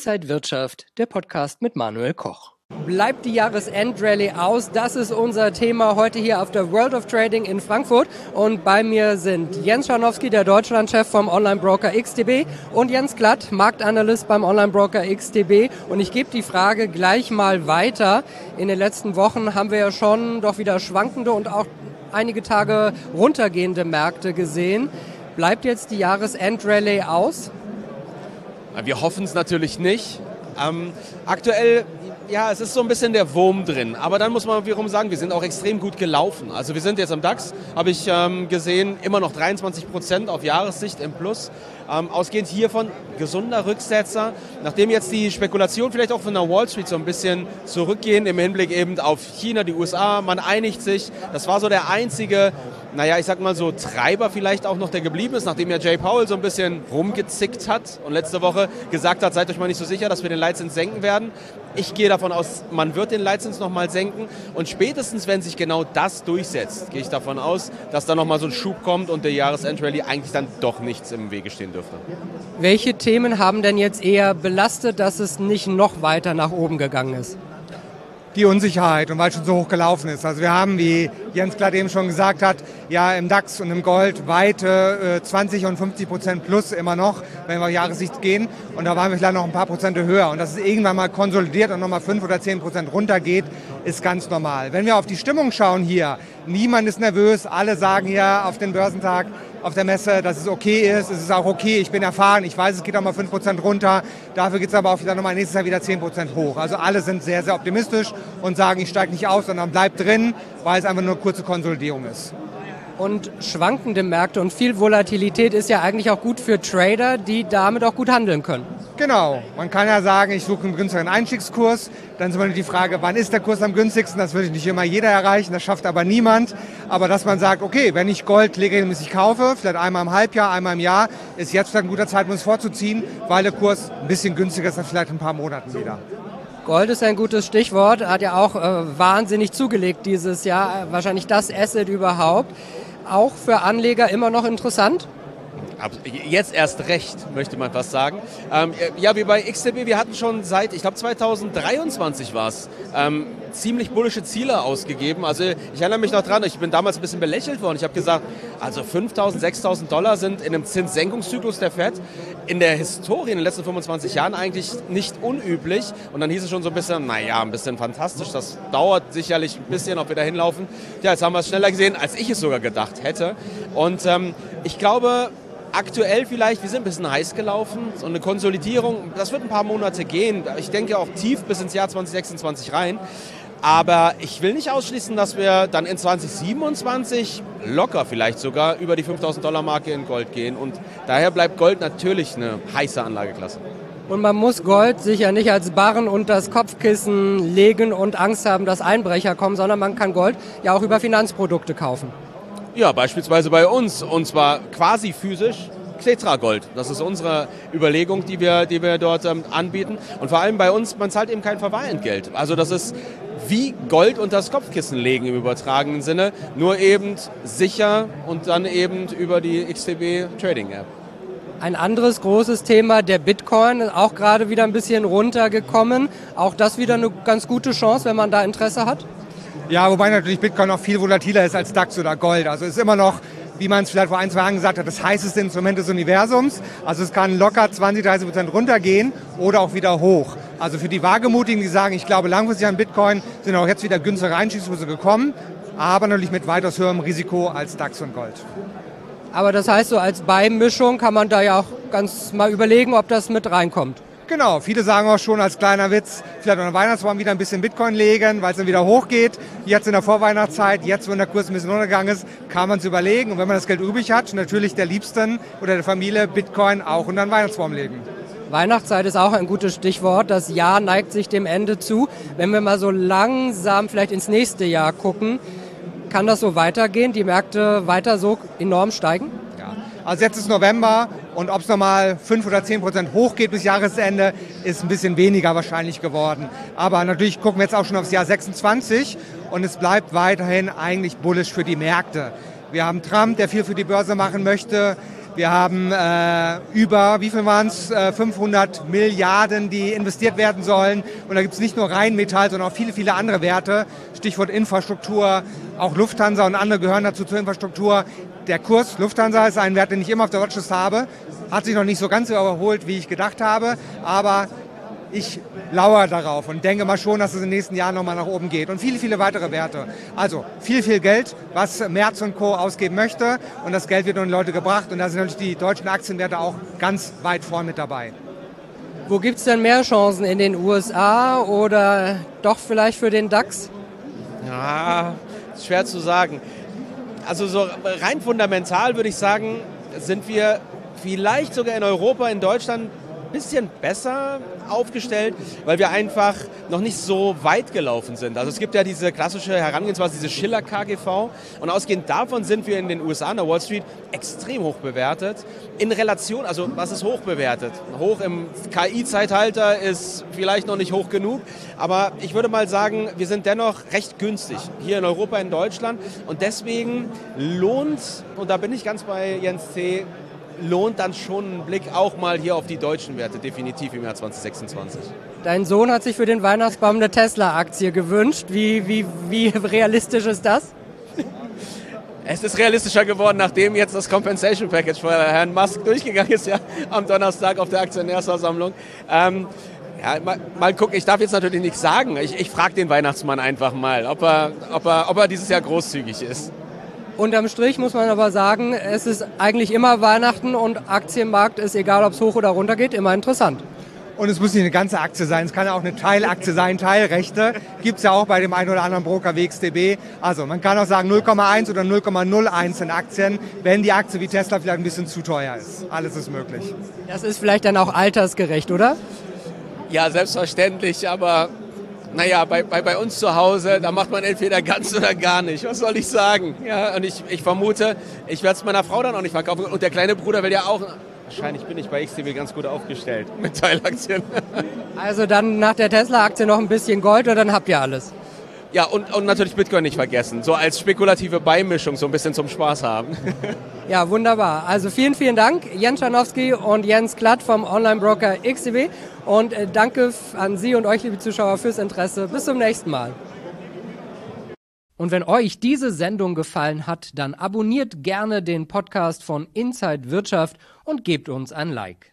Inside Wirtschaft, der Podcast mit Manuel Koch. Bleibt die Jahresendrallye aus? Das ist unser Thema heute hier auf der World of Trading in Frankfurt. Und bei mir sind Jens Scharnowski, der Deutschlandchef vom Online-Broker XTB, und Jens Glatt, Marktanalyst beim Online-Broker XTB. Und ich gebe die Frage gleich mal weiter. In den letzten Wochen haben wir ja schon doch wieder schwankende und auch einige Tage runtergehende Märkte gesehen. Bleibt jetzt die Jahresendrallye aus? Wir hoffen es natürlich nicht. Aktuell, ja, es ist so ein bisschen der Wurm drin. Aber dann muss man wiederum sagen, wir sind auch extrem gut gelaufen. Also wir sind jetzt am DAX, habe ich gesehen, immer noch 23% auf Jahressicht im Plus. Ausgehend hiervon gesunder Rücksetzer. Nachdem jetzt die Spekulation vielleicht auch von der Wall Street so ein bisschen zurückgehen im Hinblick eben auf China, die USA, man einigt sich. Das war so der einzige, ich sag mal so Treiber vielleicht auch noch, der geblieben ist, nachdem ja Jay Powell so ein bisschen rumgezickt hat und letzte Woche gesagt hat, seid euch mal nicht so sicher, dass wir den Leitzins senken werden. Ich gehe davon aus, man wird den Leitzins nochmal senken und spätestens, wenn sich genau das durchsetzt, gehe ich davon aus, dass da nochmal so ein Schub kommt und der Jahresendrallye eigentlich dann doch nichts im Wege stehen dürfte. Welche Themen haben denn jetzt eher belastet, dass es nicht noch weiter nach oben gegangen ist? Die Unsicherheit und weil es schon so hoch gelaufen ist. Also wir haben, wie Jens Glatt eben schon gesagt hat, ja im DAX und im Gold weite 20 und 50% plus immer noch, wenn wir auf Jahressicht gehen. Und da waren wir vielleicht noch ein paar Prozente höher. Und dass es irgendwann mal konsolidiert und nochmal 5 oder 10% runtergeht, ist ganz normal. Wenn wir auf die Stimmung schauen hier, niemand ist nervös. Alle sagen hier auf den Börsentag, auf der Messe, dass es okay ist. Es ist auch okay, ich bin erfahren, ich weiß, es geht auch mal 5% runter. Dafür geht es aber auch wieder nochmal nächstes Jahr wieder 10% hoch. Also alle sind sehr, sehr optimistisch und sagen, ich steige nicht aus, sondern bleib drin, weil es einfach nur eine kurze Konsolidierung ist. Und schwankende Märkte und viel Volatilität ist ja eigentlich auch gut für Trader, die damit auch gut handeln können. Genau, man kann ja sagen, ich suche einen günstigeren Einstiegskurs. Dann ist immer die Frage, wann ist der Kurs am günstigsten? Das würde nicht immer jeder erreichen, das schafft aber niemand. Aber dass man sagt, okay, wenn ich Gold regelmäßig kaufe, vielleicht einmal im Halbjahr, einmal im Jahr, ist jetzt ein guter Zeitpunkt, es vorzuziehen, weil der Kurs ein bisschen günstiger ist als vielleicht in ein paar Monaten wieder. Gold ist ein gutes Stichwort, hat ja auch wahnsinnig zugelegt dieses Jahr, wahrscheinlich das Asset überhaupt. Auch für Anleger immer noch interessant? Jetzt erst recht, möchte man fast sagen. Ja, wie bei XTB, wir hatten schon seit, ich glaube 2023 war es, ziemlich bullische Ziele ausgegeben. Also ich erinnere mich noch dran, ich bin damals ein bisschen belächelt worden. Ich habe gesagt, also 5.000, 6.000 Dollar sind in einem Zinssenkungszyklus der Fed in der Historie in den letzten 25 Jahren eigentlich nicht unüblich. Und dann hieß es schon so ein bisschen, ein bisschen fantastisch, das dauert sicherlich ein bisschen, ob wir da hinlaufen. Ja, jetzt haben wir es schneller gesehen, als ich es sogar gedacht hätte. Und ich glaube, aktuell vielleicht, wir sind ein bisschen heiß gelaufen, so eine Konsolidierung, das wird ein paar Monate gehen. Ich denke auch tief bis ins Jahr 2026 rein. Aber ich will nicht ausschließen, dass wir dann in 2027 locker vielleicht sogar über die 5.000 Dollar Marke in Gold gehen. Und daher bleibt Gold natürlich eine heiße Anlageklasse. Und man muss Gold sicher nicht als Barren unter das Kopfkissen legen und Angst haben, dass Einbrecher kommen, sondern man kann Gold ja auch über Finanzprodukte kaufen. Ja, beispielsweise bei uns, und zwar quasi physisch, Xetra Gold. Das ist unsere Überlegung, die wir dort anbieten. Und vor allem bei uns, man zahlt eben kein Verwahrentgelt. Also das ist wie Gold unter das Kopfkissen legen im übertragenen Sinne, nur eben sicher und dann eben über die XTB Trading App. Ein anderes großes Thema, der Bitcoin, ist auch gerade wieder ein bisschen runtergekommen. Auch das wieder eine ganz gute Chance, wenn man da Interesse hat? Ja, wobei natürlich Bitcoin noch viel volatiler ist als DAX oder Gold. Also es ist immer noch, wie man es vielleicht vor 1-2 Jahren gesagt hat, das heißeste Instrument des Universums. Also es kann locker 20-30% runtergehen oder auch wieder hoch. Also für die Wagemutigen, die sagen, ich glaube langfristig an Bitcoin, sind auch jetzt wieder günstige Einstiegskurse gekommen, aber natürlich mit weitaus höherem Risiko als DAX und Gold. Aber das heißt, so als Beimischung kann man da ja auch ganz mal überlegen, ob das mit reinkommt. Genau, viele sagen auch schon als kleiner Witz, vielleicht an der Weihnachtsbaum wieder ein bisschen Bitcoin legen, weil es dann wieder hochgeht. Jetzt in der Vorweihnachtszeit, jetzt, wenn der Kurs ein bisschen runtergegangen ist, kann man es überlegen. Und wenn man das Geld übrig hat, natürlich der Liebsten oder der Familie Bitcoin auch unter den Weihnachtsbaum legen. Weihnachtszeit ist auch ein gutes Stichwort. Das Jahr neigt sich dem Ende zu. Wenn wir mal so langsam vielleicht ins nächste Jahr gucken, kann das so weitergehen, die Märkte weiter so enorm steigen? Ja, also jetzt ist November und ob es nochmal 5 oder 10% hochgeht bis Jahresende, ist ein bisschen weniger wahrscheinlich geworden. Aber natürlich gucken wir jetzt auch schon aufs Jahr 26 und es bleibt weiterhin eigentlich bullish für die Märkte. Wir haben Trump, der viel für die Börse machen möchte. Wir haben wie viel waren es? 500 Milliarden, die investiert werden sollen. Und da gibt es nicht nur Rheinmetall, sondern auch viele, viele andere Werte. Stichwort Infrastruktur, auch Lufthansa und andere gehören dazu zur Infrastruktur. Der Kurs Lufthansa ist ein Wert, den ich immer auf der Watchlist habe. Hat sich noch nicht so ganz überholt, wie ich gedacht habe. Aber ich lauere darauf und denke mal schon, dass es in den nächsten Jahren nochmal nach oben geht. Und viele, viele weitere Werte. Also viel, viel Geld, was Merz und Co. ausgeben möchte. Und das Geld wird an die Leute gebracht. Und da sind natürlich die deutschen Aktienwerte auch ganz weit vorn mit dabei. Wo gibt es denn mehr Chancen? In den USA oder doch vielleicht für den DAX? Ja, ist schwer zu sagen. Also so rein fundamental würde ich sagen, sind wir vielleicht sogar in Europa, in Deutschland ein bisschen besser aufgestellt, weil wir einfach noch nicht so weit gelaufen sind. Also es gibt ja diese klassische Herangehensweise, diese Schiller-KGV, und ausgehend davon sind wir in den USA an der Wall Street extrem hoch bewertet. In Relation, also was ist hoch bewertet? Hoch im KI-Zeitalter ist vielleicht noch nicht hoch genug, aber ich würde mal sagen, wir sind dennoch recht günstig hier in Europa, in Deutschland, und deswegen lohnt, und da bin ich ganz bei Jens C., lohnt dann schon ein Blick auch mal hier auf die deutschen Werte, definitiv im Jahr 2026. Dein Sohn hat sich für den Weihnachtsbaum eine Tesla-Aktie gewünscht. Wie realistisch ist das? Es ist realistischer geworden, nachdem jetzt das Compensation Package von Herrn Musk durchgegangen ist, ja, am Donnerstag auf der Aktionärsversammlung. Ja, mal gucken, ich darf jetzt natürlich nichts sagen. Ich frage den Weihnachtsmann einfach mal, ob er dieses Jahr großzügig ist. Unterm Strich muss man aber sagen, es ist eigentlich immer Weihnachten und Aktienmarkt ist, egal ob es hoch oder runter geht, immer interessant. Und es muss nicht eine ganze Aktie sein, es kann ja auch eine Teilaktie sein, Teilrechte. Gibt es ja auch bei dem einen oder anderen Broker wie XTB. Also man kann auch sagen 0,1 oder 0,01 in Aktien, wenn die Aktie wie Tesla vielleicht ein bisschen zu teuer ist. Alles ist möglich. Das ist vielleicht dann auch altersgerecht, oder? Ja, selbstverständlich, aber naja, bei uns zu Hause, da macht man entweder ganz oder gar nicht. Was soll ich sagen? Ja, und ich vermute, ich werde es meiner Frau dann auch nicht verkaufen. Und der kleine Bruder will ja auch. Wahrscheinlich bin ich bei XTB ganz gut aufgestellt mit Teilaktien. Also dann nach der Tesla-Aktie noch ein bisschen Gold und dann habt ihr alles. Ja, und natürlich Bitcoin nicht vergessen. So als spekulative Beimischung, so ein bisschen zum Spaß haben. Ja, wunderbar. Also vielen, vielen Dank, Jens Scharnowski und Jens Klatt vom Online-Broker XTB. Und danke an Sie und euch, liebe Zuschauer, fürs Interesse. Bis zum nächsten Mal. Und wenn euch diese Sendung gefallen hat, dann abonniert gerne den Podcast von Inside Wirtschaft und gebt uns ein Like.